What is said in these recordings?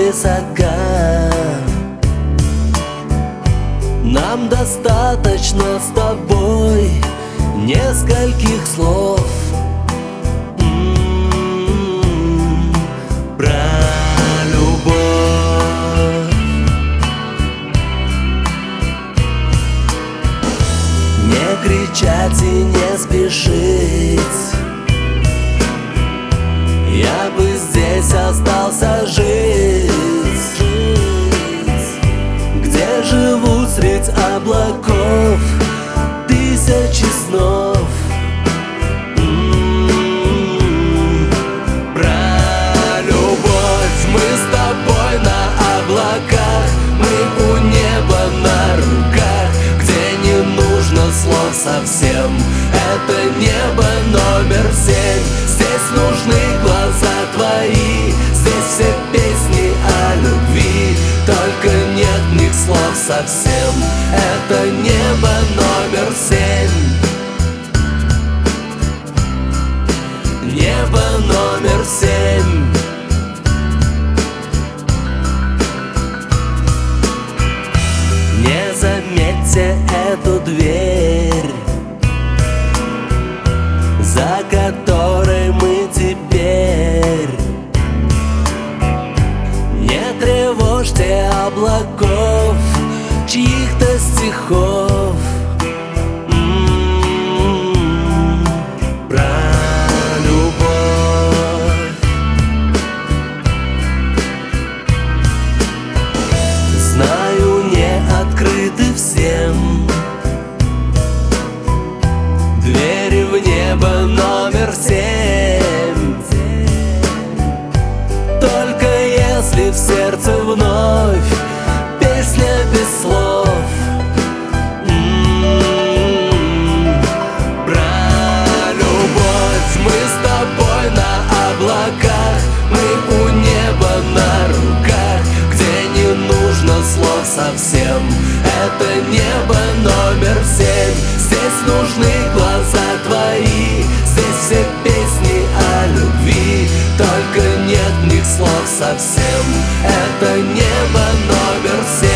высока. Нам достаточно с тобой нескольких слов про любовь. Не кричать и не спешить, я бы здесь остался жить, где живу средь облаков тысячи снов. Про любовь. Мы с тобой на облаках, мы у неба на руках, где не нужно слов совсем. Это небо номер 7. Здесь нужны глаза твои, здесь все песни о любви, только нет в них слов совсем. Это небо номер 7. Небо номер 7. Не заметьте эту дверь, за которой мы теперь. Не тревожьте облаков, чьих-то стихов. Про любовь. Знаю, не открыты всем двери в небо номер 7. Только если в сердце вновь песня без слов. Про любовь. Мы с тобой на облаках, мы у неба на руках, где не нужно слов совсем. Это небо номер 7. Здесь нужны глаза твои, здесь все песни о любви, только нет в них слов совсем. Это небо номер 7.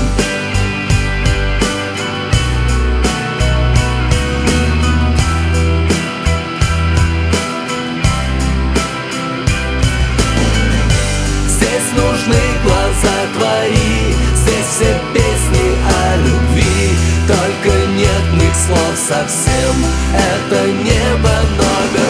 Здесь нужны глаза твои, здесь все песни о любви, только нет в них слов совсем. Это небо номер